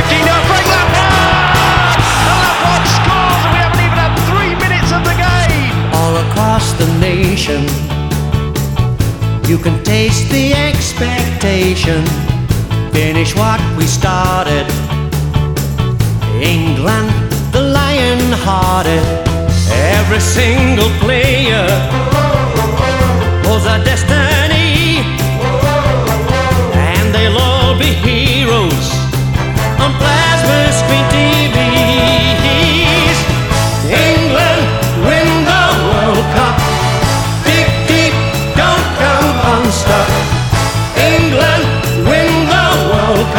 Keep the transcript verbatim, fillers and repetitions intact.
fifteen yard break, Lampard! And Lampard scores and we haven't even had three minutes of the game! All across the nation, you can taste the expectation. Finish what we started. England, the lion-hearted. Every single player holds a destiny, and they'll all be here